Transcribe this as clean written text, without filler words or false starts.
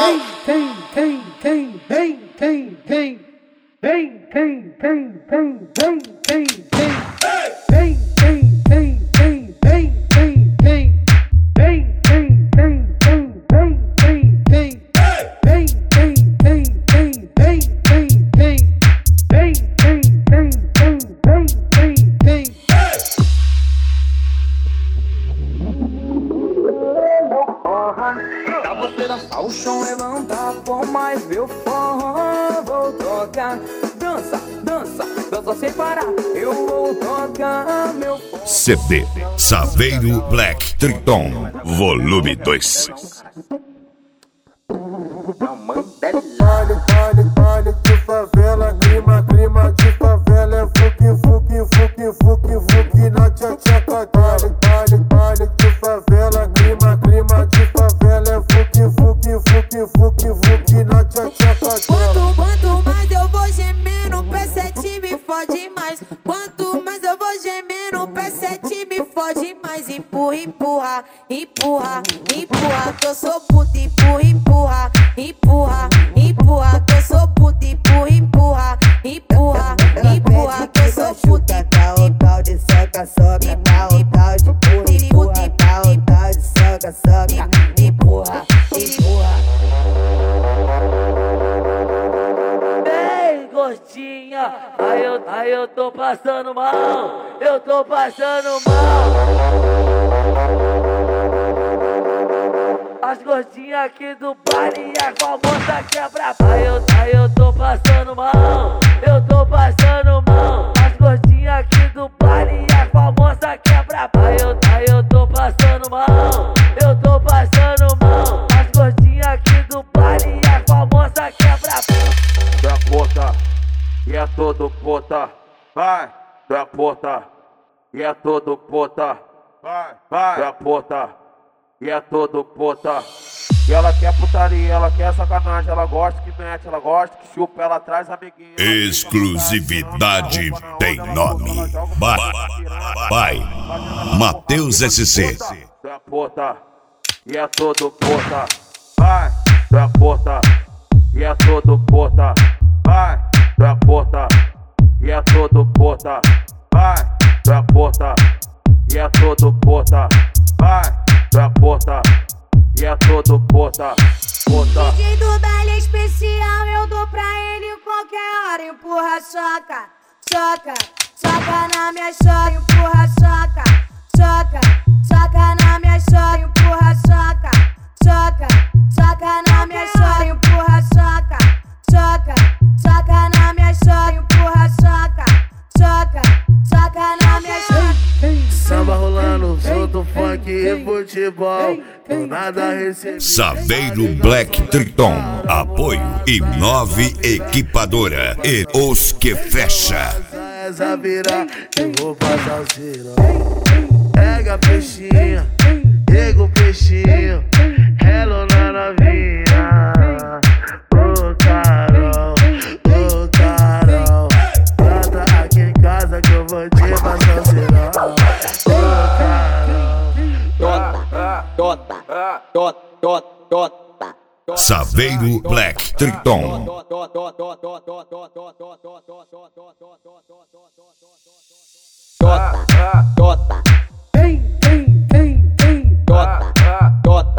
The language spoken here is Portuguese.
Pra você dançar o chão, levanta a palma e vê o forró. Vou tocar, dança, dança, dança sem parar. Eu vou tocar meu forró. CD Saveiro Black Triton Volume 2. Baile de favela, clima de favela. É fuque na tchachaca. Baile de favela, clima de favela. É fuque na tchachaca. Quanto mais eu vou gemer no P7 me fode mais. Quanto mais eu vou gemer no P7 me fode mais. Empurra, empurra, empurra, empurra, que eu sou puta. Empurra, empurra, empurra, empurra, que eu sou puta. Empurra, empurra, empurra, empurra, que eu sou puta. Tal de soca, soca, tal de empurra, tal de soca, soca, empurra, empurra. Ei, gordinha, aí eu tô passando mal, eu tô passando mal. As gordinhas aqui do baile e a famosa quebra. Aí eu tô passando mal, eu tô passando mal. As gordinhas aqui do baile e a famosa quebra. Aí eu tô passando mal, eu tô passando mal. As gordinhas aqui do baile e a famosa quebra. Tu é puta, e é todo puta. Vai, tu é puta, e é todo puta. Vai, tu é puta, e é todo puta. E ela quer putaria, ela quer sacanagem. Ela gosta que mete, ela gosta que chupa. Ela traz amiguinho. Exclusividade tem nome. Vai, Matheus SC. Tu é puta, e é todo puta. Vai, tu é puta, e é todo puta. Vai, tu é puta, e é todo puta. Vai, tu é puta, e é todo puta. Vai, tu é puta, e é todo puta. DJ do baile especial, eu dou pra ele qualquer hora. Empurra, choca, choca, choca na minha choca. Empurra, choca, choca, choca na minha choca. Empurra, choca, choca, choca na minha choca. Empurra, choca, choca, choca na minha choca. Empurra, choca, choca, choca na minha choca. Samba rolando, solto funk e futebol. Do nada recebi. Saveiro Black Triton. Apoio I9 Equipadora e os que fecha. Essa vira, eu vou passar o zero. Pega peixinho, pega o peixinho. Hello na novinha. Ô Carol, ô Carol. Brota aqui em casa que eu vou te passar o zero. Saveiro Black Triton. Tota, tota, tota, tota.